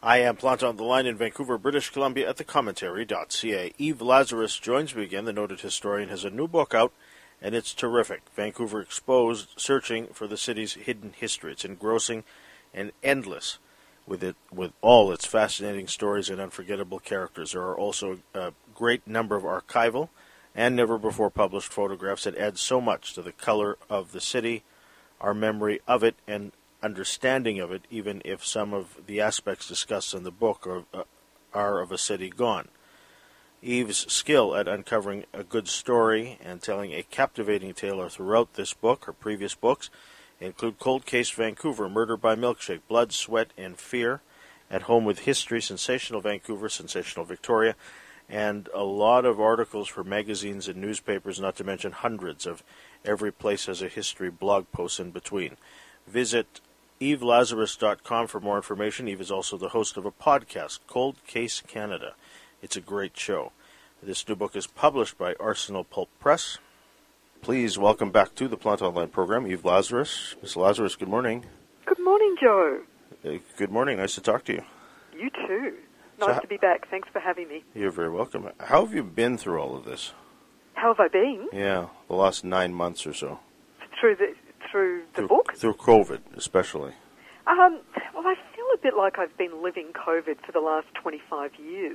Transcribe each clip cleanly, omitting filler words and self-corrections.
I am Plant on the Line in Vancouver, British Columbia at thecommentary.ca. Eve Lazarus joins me again. The noted historian has a new book out, and it's terrific. Vancouver Exposed, Searching for the City's Hidden History. It's engrossing and endless with all its fascinating stories and unforgettable characters. There are also a great number of archival and never-before-published photographs that add so much to the color of the city, our memory of it, and understanding of it, even if some of the aspects discussed in the book are of a city gone. Eve's skill at uncovering a good story and telling a captivating tale are throughout this book. Her previous books include Cold Case Vancouver, Murder by Milkshake, Blood, Sweat, and Fear, At Home with History, Sensational Vancouver, Sensational Victoria, and a lot of articles for magazines and newspapers, not to mention hundreds of Every Place Has a History blog posts in between. Visit EveLazarus.com for more information. Eve is also the host of a podcast, Cold Case Canada. It's a great show. This new book is published by Arsenal Pulp Press. Please welcome back to the Plant Online program, Eve Lazarus. Ms. Lazarus, good morning. Good morning, Joe. Good morning. Nice to talk to you. You too. Nice to be back. Thanks for having me. You're very welcome. How have you been through all of this? How have I been? Yeah, the last 9 months or so. Through the book? Through COVID, especially. Well, I feel a bit like I've been living COVID for the last 25 years.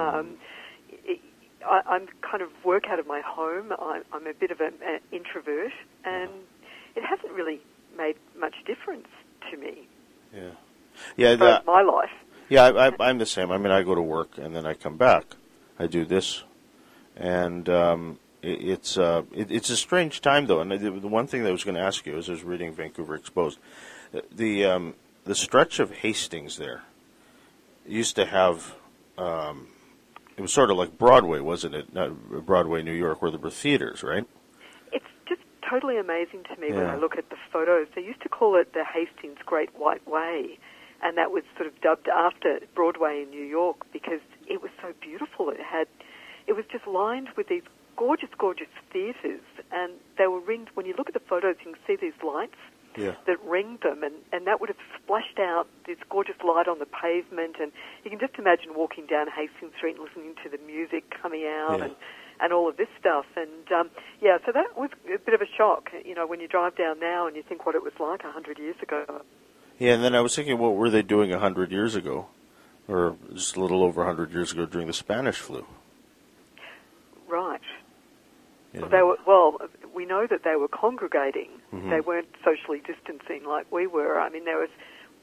I'm kind of work out of my home. I'm a bit of an introvert, and it hasn't really made much difference to me. Yeah. My life. Yeah, I'm the same. I mean, I go to work and then I come back. I do this, and it's a strange time though. And the one thing that I was going to ask you as I was reading Vancouver Exposed, the stretch of Hastings there used to have. It was sort of like Broadway, wasn't it? Not Broadway, New York, where there were theaters, right? It's just totally amazing to me when I look at the photos. They used to call it the Hastings Great White Way, and that was sort of dubbed after Broadway in New York because it was so beautiful. It was just lined with these gorgeous, gorgeous theaters, and they were ringed. When you look at the photos, you can see these lights that ringed them, and that would have splashed out this gorgeous light on the pavement, and you can just imagine walking down Hastings Street and listening to the music coming out and all of this stuff. And, so that was a bit of a shock, when you drive down now and you think what it was like 100 years ago. Yeah, and then I was thinking, what were they doing 100 years ago, or just a little over 100 years ago during the Spanish flu? Right. Well, we know that they were congregating. Mm-hmm. They weren't socially distancing like we were. I mean, there was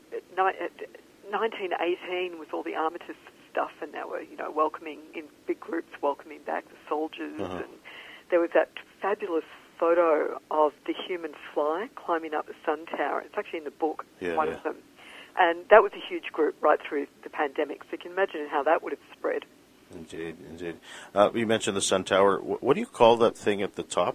1918 with all the armistice stuff, and they were, welcoming in big groups, welcoming back the soldiers. And there was that fabulous photo of the human fly climbing up the sun tower. It's actually in the book, one of them. And that was a huge group right through the pandemic. So you can imagine how that would have spread. Indeed. You mentioned the sun tower. What do you call that thing at the top?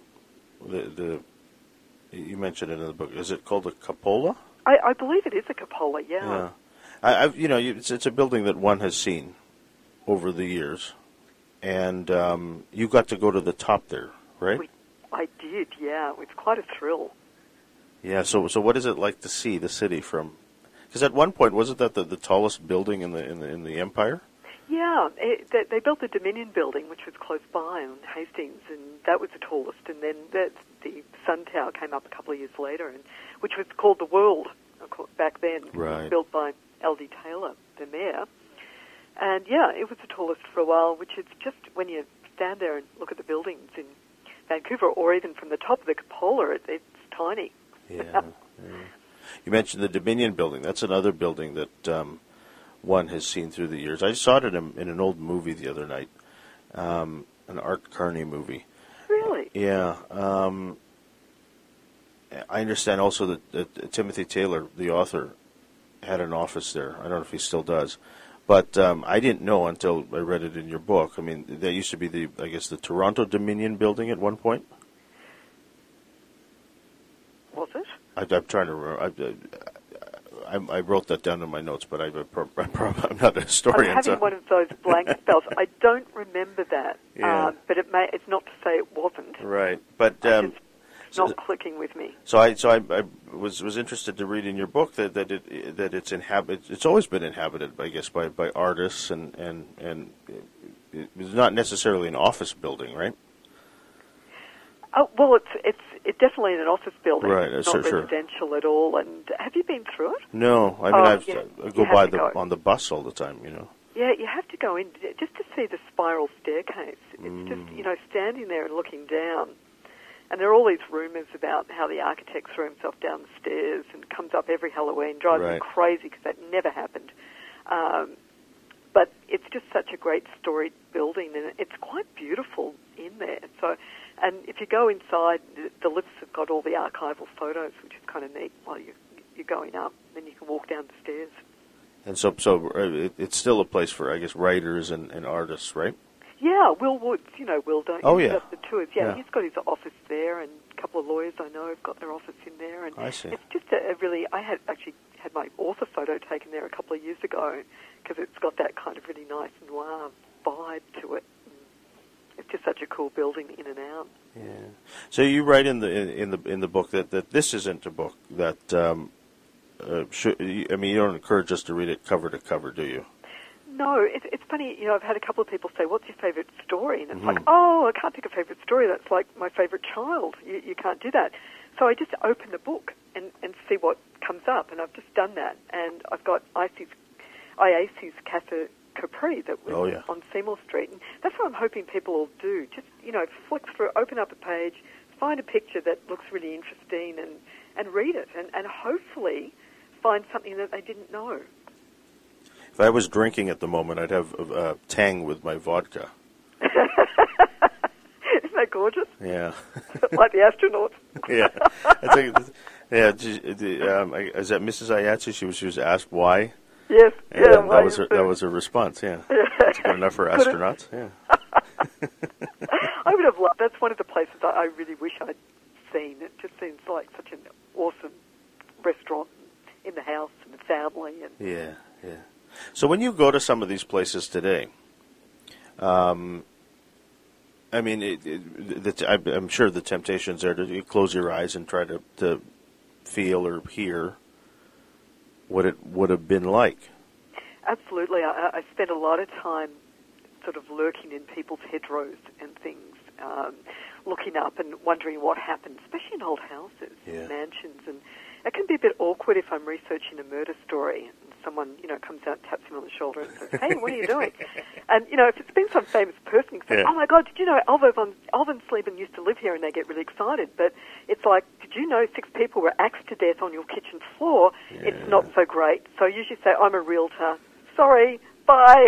You mentioned it in the book. Is it called a cupola? I believe it is a cupola. Yeah. It's a building that one has seen over the years, and you got to go to the top there, right? I did. Yeah, it was quite a thrill. Yeah. So what is it like to see the city from? Because at one point, wasn't that the tallest building in the empire? Yeah, they built the Dominion building, which was close by in Hastings, and that was the tallest. And then the Sun Tower came up a couple of years later, which was called the World back then. Right. It was built by L.D. Taylor, the mayor. And yeah, it was the tallest for a while, which is just when you stand there and look at the buildings in Vancouver, or even from the top of the cupola, it's tiny. Yeah. You mentioned the Dominion building. That's another building that one has seen through the years. I saw it in an old movie the other night, an Art Carney movie. Really? Yeah. I understand also that Timothy Taylor, the author, had an office there. I don't know if he still does. But I didn't know until I read it in your book. I mean, that used to be the Toronto Dominion building at one point. Was it? I'm trying to remember. I wrote that down in my notes, but I'm not a historian. I'm having one of those blank spells. I don't remember that, but it's not to say it wasn't. Right, but not clicking with me. So I was interested to read in your book that it's always been inhabited, I guess, by artists and it's not necessarily an office building, right? Oh, well, it's definitely an office building. Right, It's not residential at all. And have you been through it? No, I mean I go by on the bus all the time, you know. Yeah, you have to go in just to see the spiral staircase. It's just, standing there and looking down. And there are all these rumours about how the architect threw himself down the stairs and comes up every Halloween, drives me crazy because that never happened. But it's just such a great storied building, and it's quite beautiful in there. So, and if you go inside, the lifts have got all the archival photos, which is kind of neat while you're going up. Then you can walk down the stairs. And so it's still a place for, I guess, writers and artists, right? Yeah, Will Woods, Will, don't you? Oh, yeah. The tours. Yeah, he's got his office there, and a couple of lawyers I know have got their office in there. And I see. It's just a really, I had my author photo taken there a couple of years ago because it's got that kind of really nice noir vibe to it. It's just such a cool building in and out. Yeah. So you write in the book that this isn't a book that you don't encourage us to read it cover to cover, do you? No, it's funny. I've had a couple of people say, "What's your favourite story?" And it's like, "Oh, I can't pick a favourite story. That's like my favourite child. You can't do that." So I just open the book and see what comes up, and I've just done that. And I've got IAC's Casa Capri that was on Seymour Street, and that's what I'm hoping people will do. Just flick through, open up a page, find a picture that looks really interesting, and read it, and hopefully find something that they didn't know. If I was drinking at the moment, I'd have Tang with my vodka. Isn't that gorgeous? Yeah. Like the astronauts. Yeah. I think. Yeah. Is that Mrs. Ayatsu? She was asked why. Yes. And that was her response. Yeah. It's good enough for astronauts. Yeah. I would have loved. That's one of the places I really wish I'd seen. It just seems like such an awesome restaurant in the house and the family. And yeah. So when you go to some of these places today, I'm sure the temptation's there to close your eyes and try to feel or hear what it would have been like. Absolutely. I spent a lot of time sort of lurking in people's hedgerows and things, looking up and wondering what happened, especially in old houses, mansions. And it can be a bit awkward if I'm researching a murder story and someone, comes out and taps him on the shoulder and says, "Hey, what are you doing?" And, if it's been some famous person, you can say, "Oh, my God, did you know Alvo von Sleben used to live here?" And they get really excited. But it's like, "Did you know 6 people were axed to death on your kitchen floor?" Yeah. It's not so great. So I usually say, "I'm a realtor. Sorry, bye."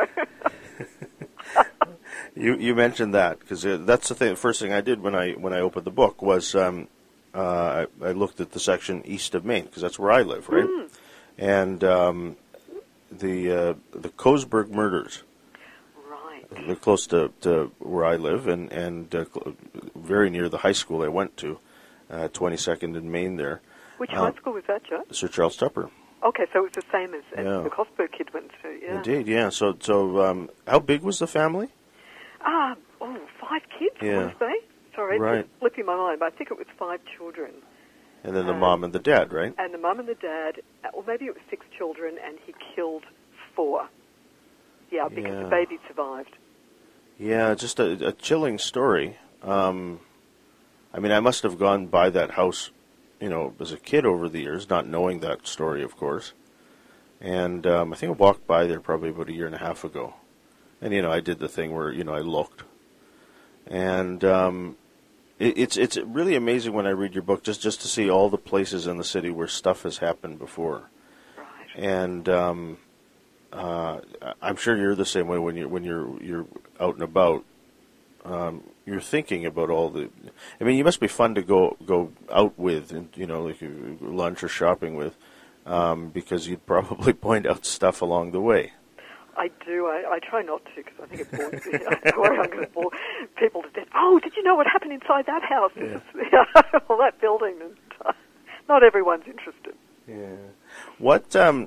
You mentioned that because that's the thing. The first thing I did when I opened the book was I looked at the section east of Maine because that's where I live, right? Mm. And the Coesburg murders. Right. They're close to where I live and very near the high school I went to, 22nd in Maine there. Which high school was that, Joe? Sir Charles Tupper. Okay, so it was the same as the Coesburg kid went to, yeah. Indeed, yeah. So how big was the family? 5 kids, I want to say. Sorry, it's slipping my mind, but I think it was 5 children. And then the mom and the dad, right? And the mum and the dad, or maybe it was 6 children, and he killed 4. Yeah, because the baby survived. Yeah, just a chilling story. I must have gone by that house, as a kid over the years, not knowing that story, of course. And I think I walked by there probably about a year and a half ago. And, I did the thing where, I looked. And it's really amazing when I read your book just to see all the places in the city where stuff has happened before. Right. And I'm sure you're the same way when you're out and about. You're thinking about all the. You must be fun to go out with, and like lunch or shopping with, because you'd probably point out stuff along the way. I do. I try not to because I think it bores me. I worry I'm going to bore people to death. Oh, did you know what happened inside that house? Yeah. All that building. And not everyone's interested. Yeah. What? Back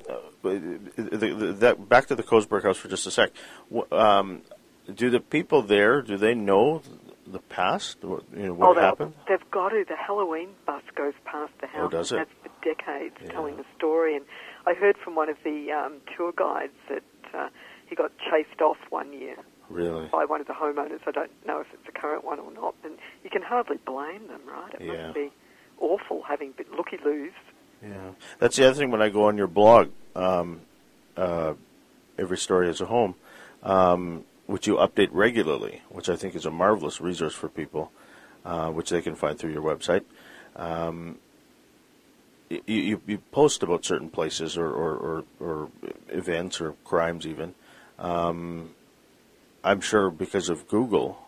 to the Coesburg house for just a sec. Do the people there? Do they know the past? What happened? They've got to. The Halloween bus goes past the house. Oh, does it? That's for decades, telling the story. And I heard from one of the tour guides that he got chased off one year. Really? By one of the homeowners. I don't know if it's a current one or not. And you can hardly blame them, right? It must be awful having looky-loos. Yeah. That's the other thing when I go on your blog, Every Story Has a Home, which you update regularly, which I think is a marvelous resource for people, which they can find through your website. You post about certain places or events or crimes even. I'm sure because of Google,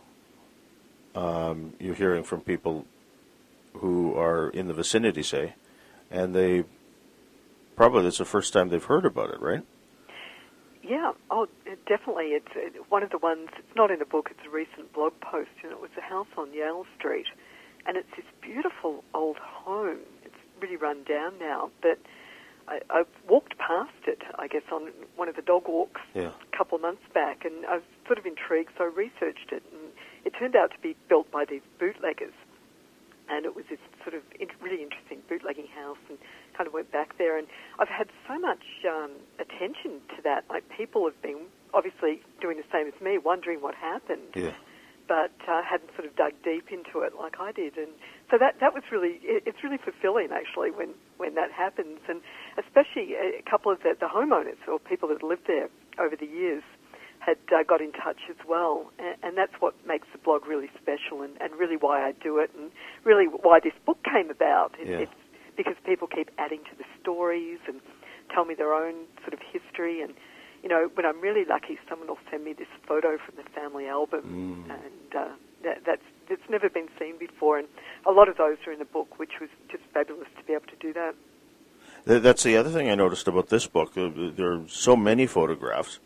you're hearing from people who are in the vicinity, say, and they probably that's the first time they've heard about it, right? Yeah, definitely. It's one of the ones, it's not in the book, it's a recent blog post, and it was a house on Yale Street, and it's this beautiful old home. It's really run down now, but I walked past it, I guess, on one of the dog walks a couple of months back, and I was sort of intrigued, so I researched it, and it turned out to be built by these bootleggers, and it was this sort of really interesting bootlegging house, and kind of went back there, and I've had so much attention to that. Like, people have been obviously doing the same as me, wondering what happened, but hadn't sort of dug deep into it like I did, and so that was really, it's really fulfilling actually when that happens, and especially a couple of the homeowners or people that lived there over the years had got in touch as well, and that's what makes the blog really special, and really why I do it, and really why this book came about. It's because people keep adding to the stories and tell me their own sort of history, and when I'm really lucky, someone will send me this photo from the family album, and that's never been seen before, and a lot of those are in the book, which was just fabulous to be able to do that. That's the other thing I noticed about this book. There are so many photographs,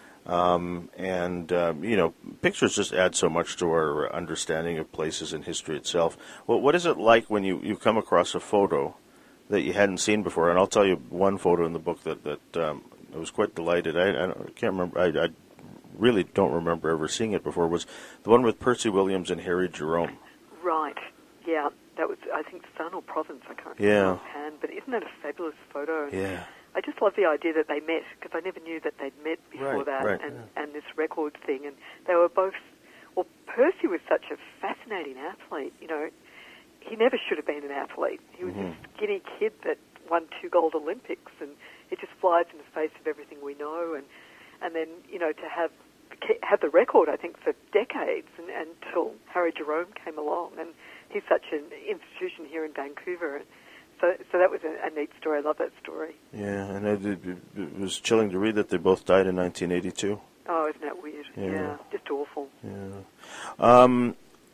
and pictures just add so much to our understanding of places and history itself. Well, what is it like when you come across a photo that you hadn't seen before? And I'll tell you one photo in the book that I was quite delighted. I can't remember. I really don't remember ever seeing it before. Was the one with Percy Williams and Harry Jerome? Right. Yeah, that was, I think, Sun or Province. I can't remember offhand. But isn't that a fabulous photo? Yeah. I just love the idea that they met, because I never knew that they'd met before and this record thing. And they were both, well, Percy was such a fascinating athlete. He never should have been an athlete. He was this skinny kid that won 2 gold Olympics, and it just flies in the face of everything we know. And then, to have the record, I think, for decades, and until Harry Jerome came along. And he's such an institution here in Vancouver. So that was a neat story. I love that story. Yeah, and it was chilling to read that they both died in 1982. Oh, isn't that weird? Yeah, just awful. Yeah.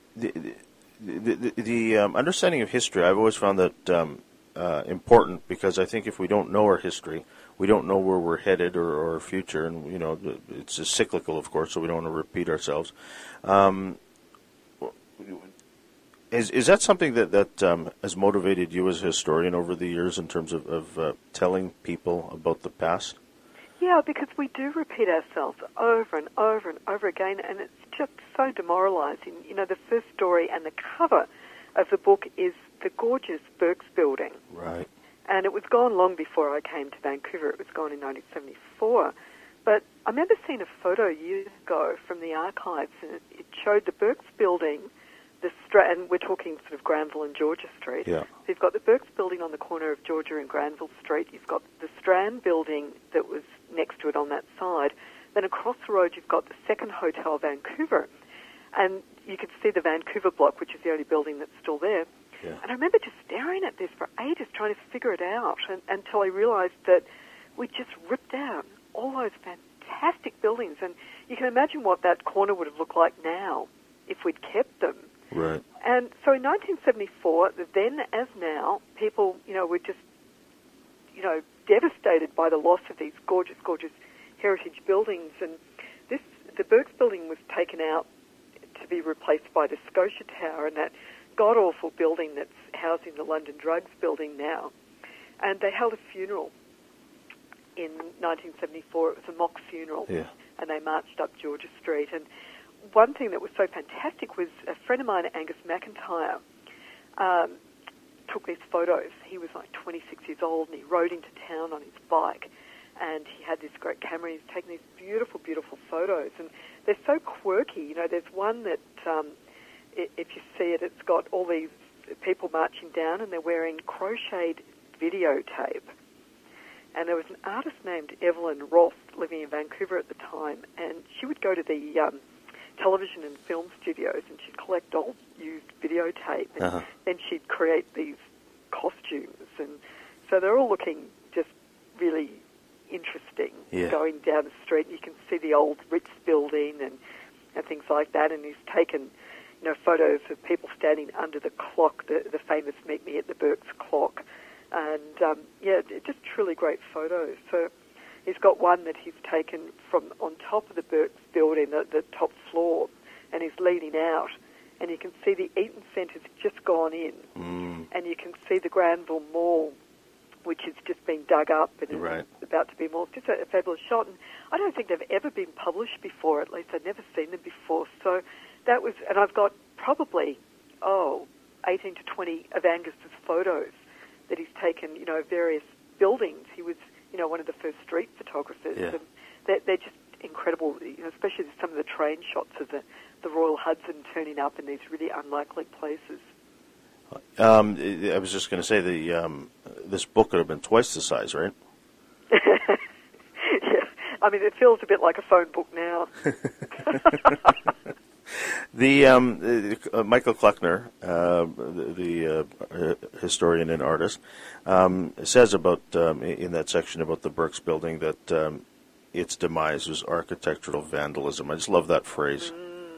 The understanding of history, I've always found that important, because I think if we don't know our history, we don't know where we're headed or our future, and it's a cyclical, of course, so we don't want to repeat ourselves. Is that something that has motivated you as a historian over the years in terms of telling people about the past? Yeah, because we do repeat ourselves over and over and over again, and it's just so demoralizing. The first story and the cover of the book is the gorgeous Burke's Building. Right. And it was gone long before I came to Vancouver. It was gone in 1974. But I remember seeing a photo years ago from the archives, and it showed the Burke's Building, and we're talking sort of Granville and Georgia Street. Yeah. So you've got the Burke's Building on the corner of Georgia and Granville Street. You've got the Strand Building that was next to it on that side. Then across the road, you've got the Second Hotel Vancouver. And you could see the Vancouver block, which is the only building that's still there. Yeah. And I remember just staring at this for ages, trying to figure it out, until I realized that we just ripped out all those fantastic buildings. And you can imagine what that corner would have looked like now if we'd kept them. Right. And so in 1974, then as now, people, were just, devastated by the loss of these gorgeous, gorgeous heritage buildings. And the Burke's Building was taken out to be replaced by the Scotia Tower, and that god-awful building that's housing the London Drugs building now. And they held a funeral in 1974. It was a mock funeral. Yeah. And they marched up Georgia Street. And one thing that was so fantastic was a friend of mine, Angus McIntyre, took these photos. He was like 26 years old, and he rode into town on his bike, and he had this great camera. He's taken these beautiful, beautiful photos, and they're so quirky. You know, there's one that, if you see it, it's got all these people marching down, and they're wearing crocheted videotape. And there was an artist named Evelyn Roth living in Vancouver at the time, and she would go to the television and film studios, and she'd collect old used videotape, and then she'd create these costumes. And so they're all looking just really interesting, going down the street. You can see the old Ritz building and things like that, and he's taken, you know, photos of people standing under the clock, the famous Meet Me at the Burke's clock. And, just truly great photos. So he's got one that he's taken from on top of the Burke's building, the top floor, and he's leaning out. And you can see the Eaton Centre's just gone in. And you can see the Granville Mall, which has just been dug up and is about to be more. It's just a fabulous shot. And I don't think they've ever been published before, at least I've never seen them before. So that was, and I've got probably, 18 to 20 of Angus's photos that he's taken, you know, various buildings. He was, you know, one of the first street photographers. Yeah. And they're just incredible, you know, especially some of the train shots of the Royal Hudson turning up in these really unlikely places. I was just going to say, this book could have been twice the size, right? Yeah. I mean, it feels a bit like a phone book now. Michael Kleckner, the historian and artist, says about in that section about the Burke's building that its demise was architectural vandalism. I just love that phrase.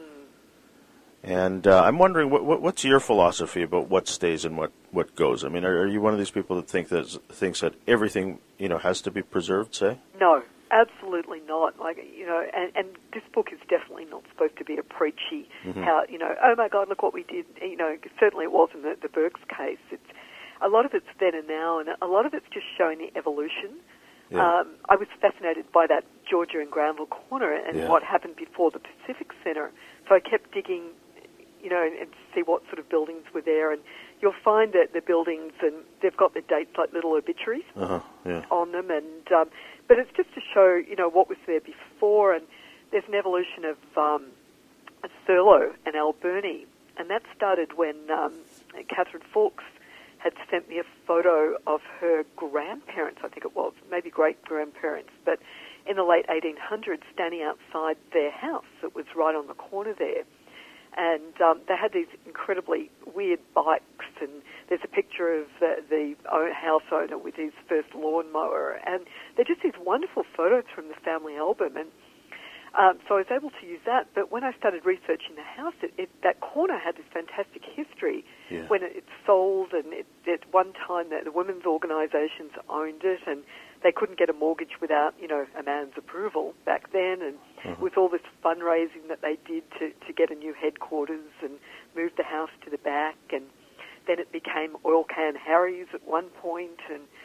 And I'm wondering, what's your philosophy about what stays and what goes? I mean, are you one of these people that thinks that everything, you know, has to be preserved? Say no. Absolutely not. Like, you know, and this book is definitely not supposed to be a preachy, how, you know, oh my God, look what we did. You know, certainly it wasn't the Burke's case. It's a lot of it's then and now, and a lot of it's just showing the evolution. Yeah. I was fascinated by that Georgia and Granville corner and what happened before the Pacific Centre. So I kept digging, you know, and to see what sort of buildings were there. And you'll find that the buildings, and they've got the dates like little obituaries on them. And but it's just to show, you know, what was there before. And there's an evolution of Thurlow and Alberni. And that started when Catherine Fawkes had sent me a photo of her grandparents, I think it was, maybe great-grandparents, but in the late 1800s, standing outside their house. It was right on the corner there. And they had these incredibly weird bikes, and there's a picture of the house owner with his first lawnmower. And they're just these wonderful photos from the family album. And so I was able to use that. But when I started researching the house, that corner had this fantastic history. When it sold, and at one time the women's organisations owned it, and they couldn't get a mortgage without, you know, a man's approval back then. And with all this fundraising that they did to get a new headquarters and move the house to the back, and then it became Oil Can Harry's at one point,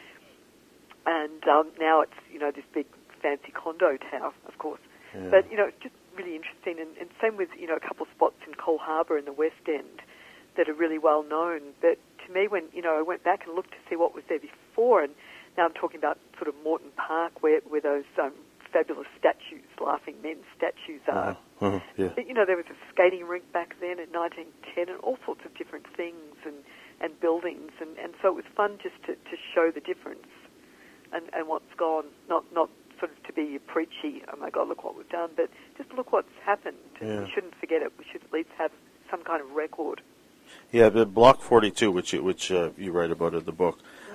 and now it's, you know, this big fancy condo tower, of course. But, you know, it's just really interesting. And same with, you know, a couple of spots in Cole Harbour in the West End that are really well known. But to me, when, you know, I went back and looked to see what was there before, and now I'm talking about sort of Moreton Park where those fabulous statues, laughing men statues are. But, you know, there was a skating rink back then in 1910 and all sorts of different things and buildings. And so it was fun just to show the difference and what's gone, not sort of to be preachy, oh my God, look what we've done, but just look what's happened. We shouldn't forget it. We should at least have some kind of record. Yeah, the Block 42, which you write about in the book,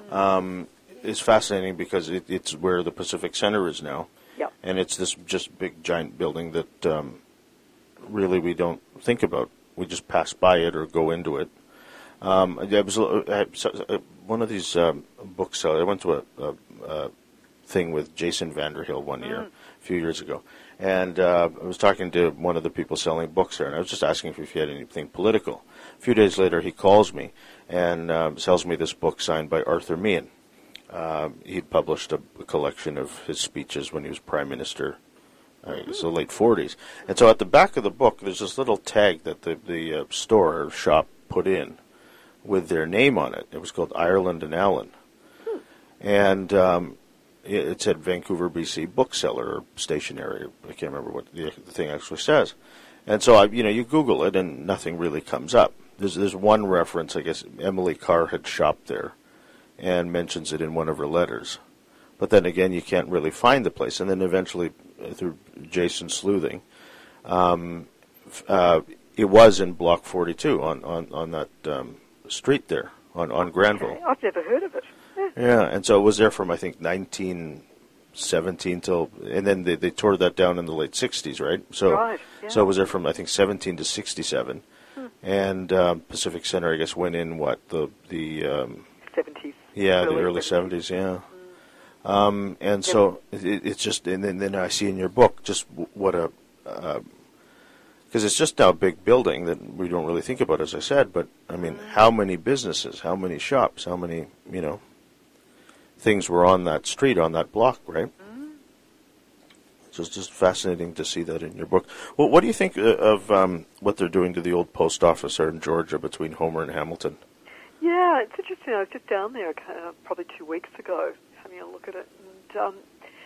is fascinating because it's where the Pacific Centre is now. Yep. And it's this just big, giant building that really we don't think about. We just pass by it or go into it. There was one of these books. I went to a thing with Jason Vanderhill one year, a few years ago, and I was talking to one of the people selling books there, and I was just asking if he had anything political. A few days later, he calls me and sells me this book signed by Arthur Meehan. He'd published a collection of his speeches when he was Prime Minister So late 40s. And so at the back of the book, there's this little tag that the store or shop put in with their name on it. It was called Ireland and Allen. And it said Vancouver, BC bookseller or stationery. I can't remember what the thing actually says. And so, you Google it and nothing really comes up. There's one reference, I guess Emily Carr had shopped there and mentions it in one of her letters. But then again, you can't really find the place. And then eventually, through Jason sleuthing, it was in Block 42 on that street there, on Granville. Okay. I've never heard of it. Yeah, and so it was there from, I think, 1917 till, and then they tore that down in the late 60s, right? So, right, yeah. So it was there from, I think, 17 to 67. And Pacific Center, I guess, went in, the 70s. Yeah, the early 70s, yeah. And so it's just, and then I see in your book just what because it's just now a big building that we don't really think about, as I said, but, I mean, how many businesses, how many shops, how many, things were on that street, on that block, right? So it's just fascinating to see that in your book. Well, what do you think of what they're doing to the old post office there in Georgia between Homer and Hamilton? Yeah, it's interesting. I was just down there probably 2 weeks ago having a look at it. And,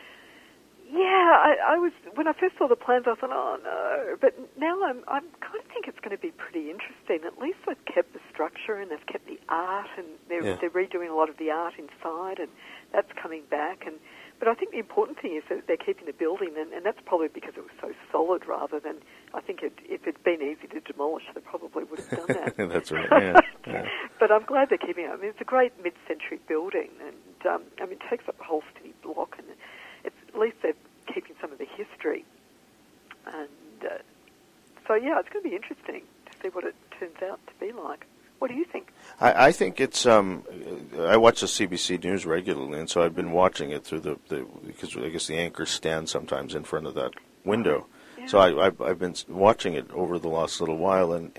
I was, when I first saw the plans, I thought, oh, no. But now I kind of think it's going to be pretty interesting. At least they've kept the structure and they've kept the art, and they're redoing a lot of the art inside, and that's coming back. But I think the important thing is that they're keeping the building, and that's probably because it was so solid rather than, I think if it'd been easy to demolish, they probably would have done that. That's right, yeah. But I'm glad they're keeping it. I mean, it's a great mid-century building, and, it takes up the whole city block, and at least they're keeping some of the history. And it's going to be interesting to see what it turns out to be like. What do you think? I think it's, I watch the CBC News regularly, and so I've been watching it through because I guess the anchors stand sometimes in front of that window. Yeah. So I've been watching it over the last little while, and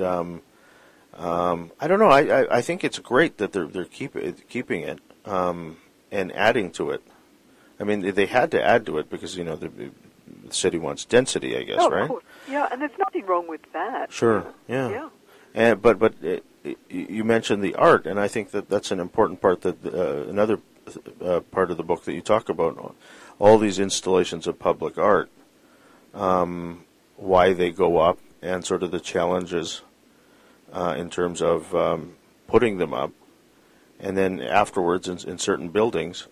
I don't know, I think it's great that they're keeping it and adding to it. I mean, they had to add to it because, the city wants density, I guess, right? Of course. Yeah, and there's nothing wrong with that. Sure, yeah. And but you mentioned the art, and I think that's an important part. That another part of the book that you talk about, all these installations of public art, why they go up, and sort of the challenges in terms of putting them up, and then afterwards in certain buildings,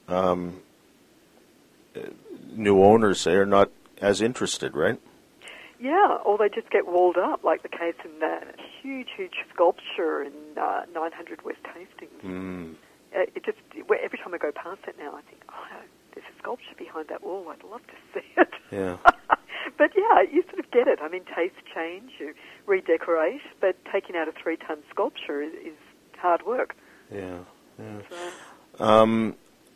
new owners say are not as interested, right? Yeah, or they just get walled up, like the case in that huge sculpture in 900 West Hastings. It just, every time I go past it now, I think, there's a sculpture behind that wall. I'd love to see it. Yeah. But yeah, you sort of get it. I mean, tastes change, you redecorate, but taking out a 3-ton sculpture is hard work. Yeah. So.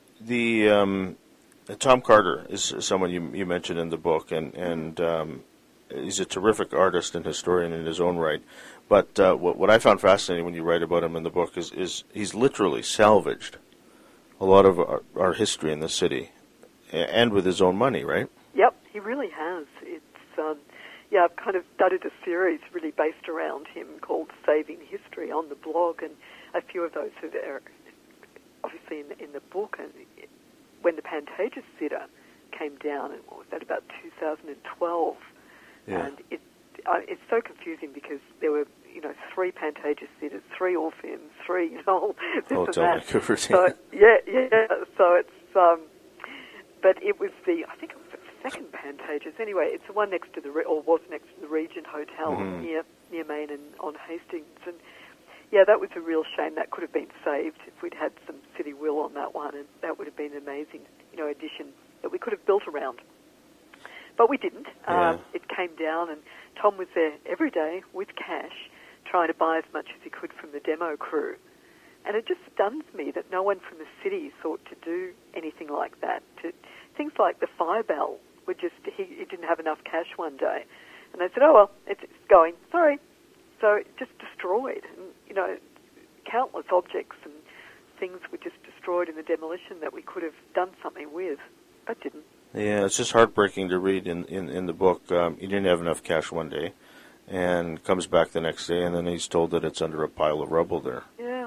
Tom Carter is someone you mentioned in the book, and he's a terrific artist and historian in his own right. But what I found fascinating when you write about him in the book is he's literally salvaged a lot of our history in the city, and with his own money, right? Yep, he really has. It's I've kind of started a series really based around him called Saving History on the blog, and a few of those are obviously in the book. And when the Pantages Sitter came down, and what was that, about 2012? Yeah. And it's so confusing because there were, 3 Pantages Sitters, 3 Orpheums, 3, this and that. Vancouver. So, yeah. So it's, but it was I think it was the second Pantages. Anyway, it's the one next to was next to the Regent Hotel near Main and on Hastings. And yeah, that was a real shame. That could have been saved if we'd had some city will on that one, and that would have been an amazing, addition that we could have built around. But we didn't. Yeah. It came down, and Tom was there every day with cash, trying to buy as much as he could from the demo crew. And it just stuns me that no one from the city thought to do anything like that. Things like the fire bell were just, he didn't have enough cash one day. And they said, oh, well, it's going. Sorry. So it just destroyed. And, countless objects and things were just destroyed in the demolition that we could have done something with, but didn't. Yeah, it's just heartbreaking to read in the book. He didn't have enough cash one day, and comes back the next day, and then he's told that it's under a pile of rubble there. Yeah.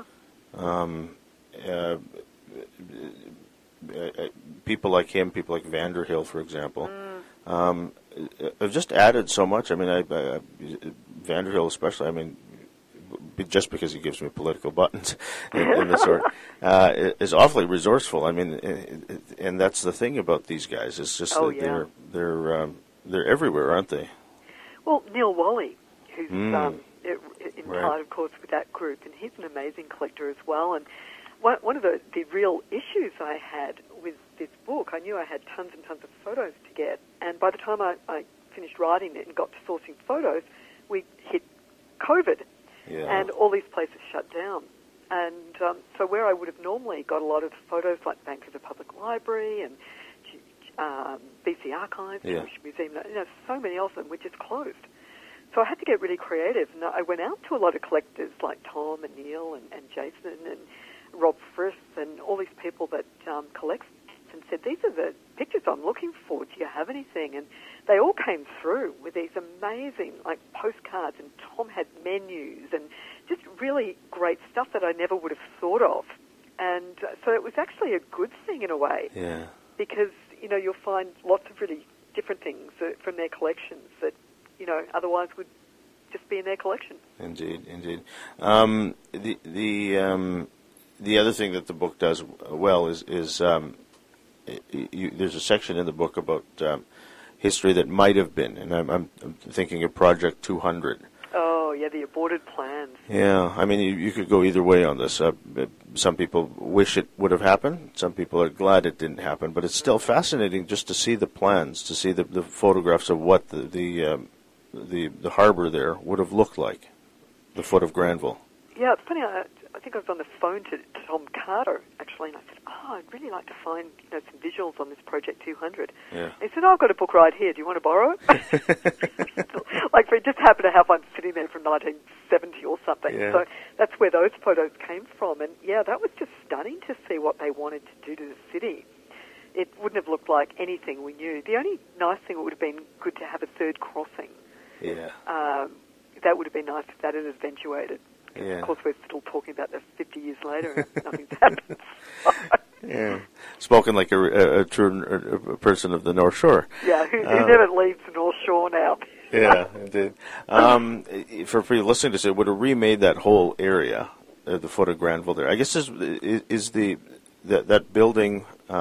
People like him, people like Vanderhill, for example, have just added so much. I mean, Vanderhill especially, I mean, just because he gives me political buttons in the sort, is awfully resourceful. I mean, and that's the thing about these guys. It's just that they're everywhere, aren't they? Well, Neil Wally, who's in Right. part, of course, with that group, and he's an amazing collector as well. And one of the real issues I had with this book, I knew I had tons and tons of photos to get, and by the time I finished writing it and got to sourcing photos, we hit COVID. Yeah. And all these places shut down. And so where I would have normally got a lot of photos like Vancouver Public Library and BC Archives, Jewish Museum, so many of them were just closed. So I had to get really creative. And I went out to a lot of collectors like Tom and Neil and Jason and Rob Frith and all these people that collect and said, these are the pictures I'm looking for. Do you have anything? And they all came through with these amazing, like, postcards, and Tom had menus and just really great stuff that I never would have thought of. And so it was actually a good thing in a way. Yeah. Because, you'll find lots of really different things from their collections that, otherwise would just be in their collection. Indeed. The other thing that the book does well is there's a section in the book about history that might have been, and I'm thinking of Project 200. Oh, yeah, the aborted plans. Yeah, I mean, you could go either way on this. Some people wish it would have happened. Some people are glad it didn't happen. But it's still fascinating just to see the plans, to see the photographs of what the harbor there would have looked like, the foot of Granville. Yeah, it's funny. I think I was on the phone to Tom Carter, actually, and I said, I'd really like to find some visuals on this Project 200. Yeah. He said, I've got a book right here. Do you want to borrow it? Like, we just happened to have one sitting there from 1970 or something. Yeah. So that's where those photos came from. And, yeah, that was just stunning to see what they wanted to do to the city. It wouldn't have looked like anything we knew. The only nice thing, it would have been good to have a third crossing. Yeah. That would have been nice if that had eventuated. Yeah. Of course, we're still talking about this 50 years later and nothing's happened. Yeah. Spoken like a true person of the North Shore. Yeah, who never leaves the North Shore now. Yeah, indeed. For people listening to this, it would have remade that whole area, the foot of Granville there. I guess is that building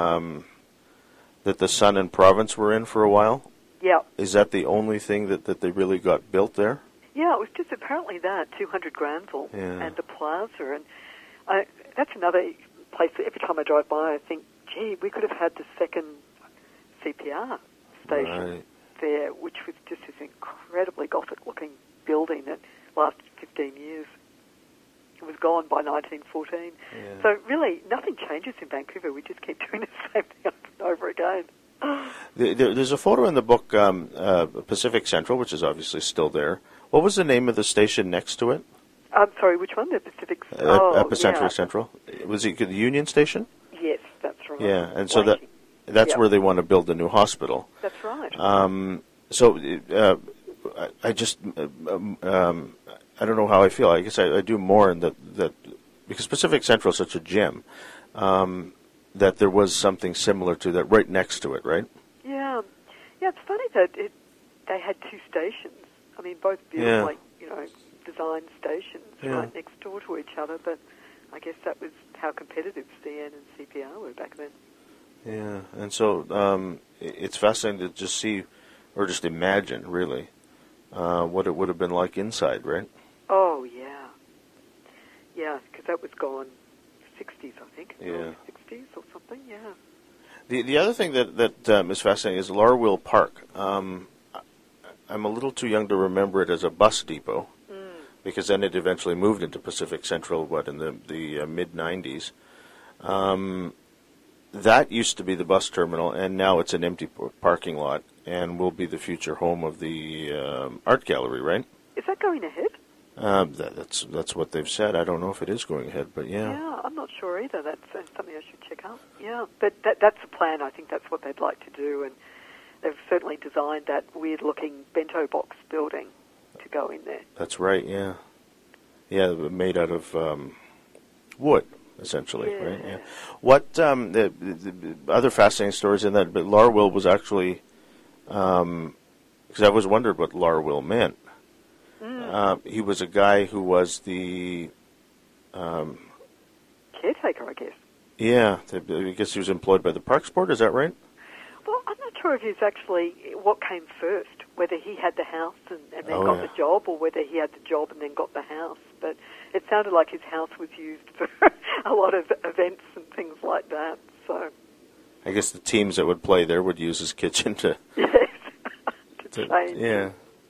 that the Sun and Province were in for a while? Yeah. Is that the only thing that they really got built there? Yeah, it was just apparently that, 200 Granville and the plaza. And that's another place that every time I drive by, I think, gee, we could have had the second CPR station there, which was just this incredibly Gothic-looking building that lasted 15 years. It was gone by 1914. Yeah. So really, nothing changes in Vancouver. We just keep doing the same thing up and over again. There's a photo in the book, Pacific Central, which is obviously still there. What was the name of the station next to it? I'm sorry, which one? The Pacific... Pacific Central. Was it the Union Station? Yes, that's right. Yeah, and so that's where they want to build the new hospital. That's right. I just... I don't know how I feel. I guess I do more in that because Pacific Central is such a gem, that there was something similar to that right next to it, right? Yeah. Yeah, it's funny that they had two stations. I mean, both beautifully, designed stations right next door to each other, but I guess that was how competitive CN and CPR were back then. Yeah, and so it's fascinating to just see, or just imagine, really, what it would have been like inside, right? Oh, yeah. Yeah, because that was gone 60s, I think. Yeah. 60s or something, yeah. The other thing that is fascinating is Larwill Park. I'm a little too young to remember it as a bus depot, because then it eventually moved into Pacific Central, in the mid-'90s. That used to be the bus terminal, and now it's an empty parking lot, and will be the future home of the art gallery, right? Is that going ahead? That's what they've said. I don't know if it is going ahead, but yeah. Yeah, I'm not sure either. That's something I should check out. Yeah, but that's the plan. I think that's what they'd like to do, and they've certainly designed that weird-looking bento box building to go in there. That's right, yeah. Yeah, made out of wood, essentially, Yeah. right? Yeah. What the other fascinating stories in that, but Larwill was actually, because I always wondered what Larwill meant. He was a guy who was the Caretaker, I guess. Yeah, I guess he was employed by the Parks Board, is that right? Well, I'm not sure if it's actually what came first, whether he had the house and then got the job, or whether he had the job and then got the house. But it sounded like his house was used for a lot of events and things like that. So I guess the teams that would play there would use his kitchen to... Yes, to change. Yeah.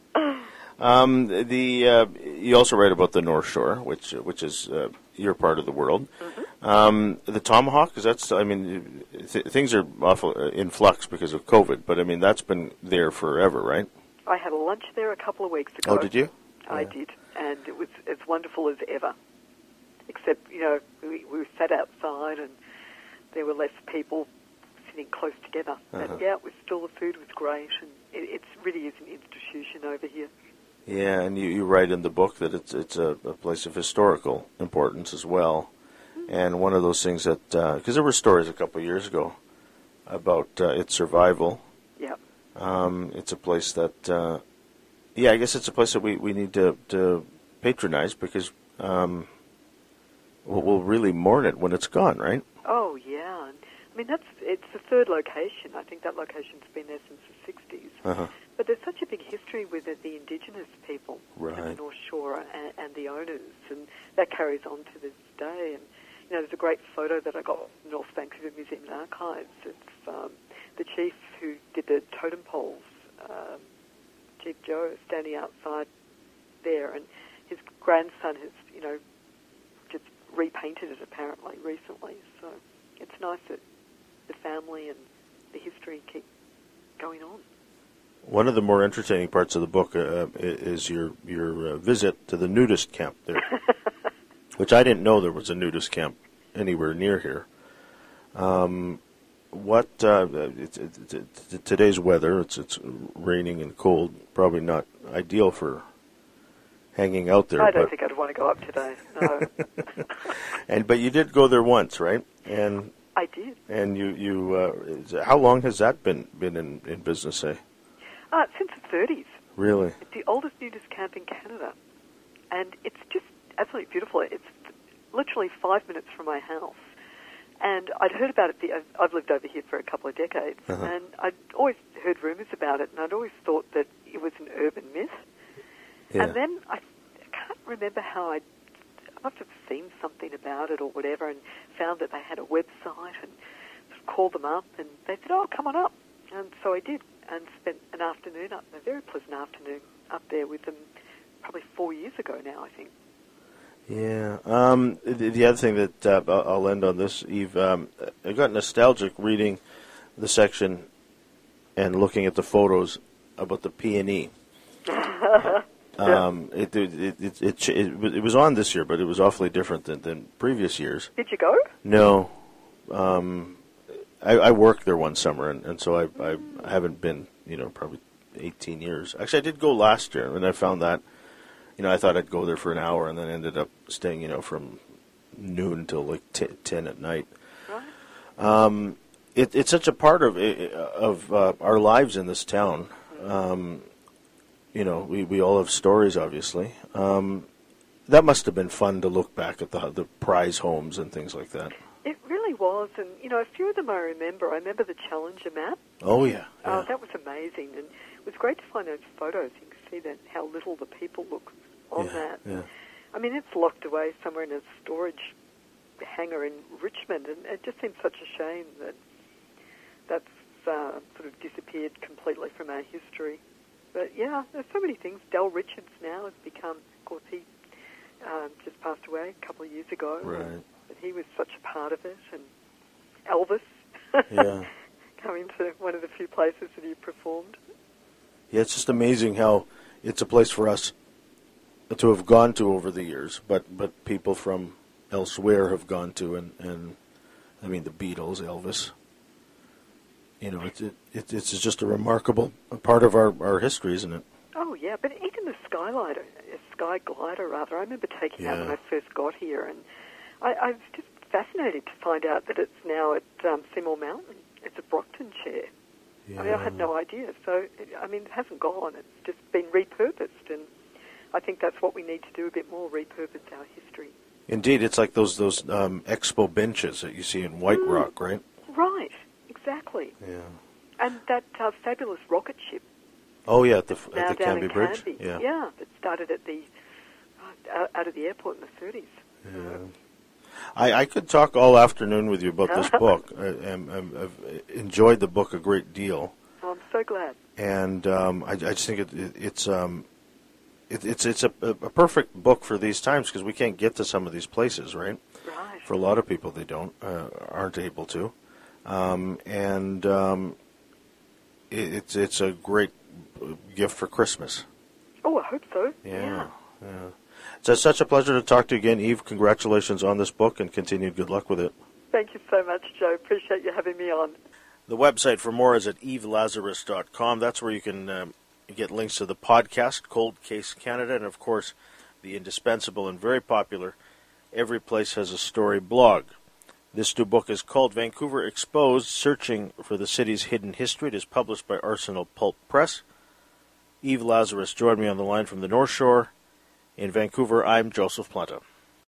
You also write about the North Shore, which is your part of the world. Mm-hmm. The Tomahawk, things are awful in flux because of COVID, but I mean that's been there forever, right? I had a lunch there a couple of weeks ago. Oh, did you? I did, and it was as wonderful as ever. Except, we sat outside and there were less people sitting close together. But yeah, it was still, the food was great, and it really is an institution over here. Yeah, and you write in the book that it's a place of historical importance as well. And one of those things that, because there were stories a couple of years ago about its survival. Yeah. It's a place that, I guess it's a place that we need to patronize because we'll really mourn it when it's gone, right? Oh, yeah. I mean, it's the third location. I think that location's been there since the 60s. Uh-huh. But there's such a big history with it, the indigenous people right. in the North Shore and the owners, and that carries on to this day. And, there's a great photo that I got from North Vancouver Museum and Archives. It's the chief who did the totem poles, Chief Joe, standing outside there, and his grandson has, just repainted it apparently recently. So it's nice that the family and the history keep going on. One of the more entertaining parts of the book is your visit to the nudist camp there, which I didn't know there was a nudist camp anywhere near here. Today's weather, it's raining and cold, probably not ideal for hanging out there. I don't think I'd want to go up today, no. But you did go there once, right? And I did. And you how long has that been in business, say? Since the 30s. Really? It's the oldest nudist camp in Canada. And it's just absolutely beautiful. It's literally 5 minutes from my house. And I'd heard about it. I've lived over here for a couple of decades. And I'd always heard rumours about it, and I'd always thought that it was an urban myth. Yeah. And then I can't remember how I must have seen something about it or whatever, and found that they had a website, and sort of called them up, and they said, "Oh, come on up." And so I did, and spent an afternoon up, a very pleasant afternoon up there with them, probably 4 years ago now, I think. Yeah. The other thing that I'll end on this, Eve, I got nostalgic reading the section and looking at the photos about the P&E. It was on this year, but it was awfully different than previous years. Did you go? No. I worked there one summer, and so I haven't been, probably 18 years. Actually, I did go last year, and I found that, I thought I'd go there for an hour, and then ended up staying, from noon till like 10 at night. Right. It's such a part of our lives in this town. We all have stories, obviously. That must have been fun to look back at the prize homes and things like that. It really was, and a few of them I remember. I remember the Challenger map. Oh yeah. Oh, that was amazing, and it was great to find those photos. You can see that how little the people look on that. Yeah. I mean, it's locked away somewhere in a storage hangar in Richmond, and it just seems such a shame that that's sort of disappeared completely from our history. But yeah, there's so many things. Del Richards now has become, of course, he just passed away a couple of years ago. Right. But he was such a part of it, and Elvis. Yeah. Coming to one of the few places that he performed. Yeah, it's just amazing how it's a place for us to have gone to over the years, but people from elsewhere have gone to, and I mean the Beatles, Elvis. You know, it's just a remarkable part of our history, isn't it? Oh yeah, but even the sky glider rather. I remember taking that when I first got here, and I was just fascinated to find out that it's now at Seymour Mountain. It's a Brockton chair. Yeah. I mean, I had no idea. So, it hasn't gone. It's just been repurposed, and I think that's what we need to do a bit more, repurpose our history. Indeed, it's like those expo benches that you see in White Rock, right? Right, exactly. Yeah. And that fabulous rocket ship. Oh yeah, at the Canby Bridge. Yeah, that started at the out of the airport in the 30s. Yeah. I could talk all afternoon with you about this book. I've enjoyed the book a great deal. Oh, I'm so glad. And I just think it's a perfect book for these times because we can't get to some of these places, right? Right. For a lot of people, they aren't able to, it's a great gift for Christmas. Oh, I hope so. Yeah. It's such a pleasure to talk to you again, Eve. Congratulations on this book and continued good luck with it. Thank you so much, Joe. Appreciate you having me on. The website for more is at evelazarus.com. That's where you can get links to the podcast, Cold Case Canada, and, of course, the indispensable and very popular Every Place Has a Story blog. This new book is called Vancouver Exposed, Searching for the City's Hidden History. It is published by Arsenal Pulp Press. Eve Lazarus joined me on the line from the North Shore. In Vancouver, I'm Joseph Planta.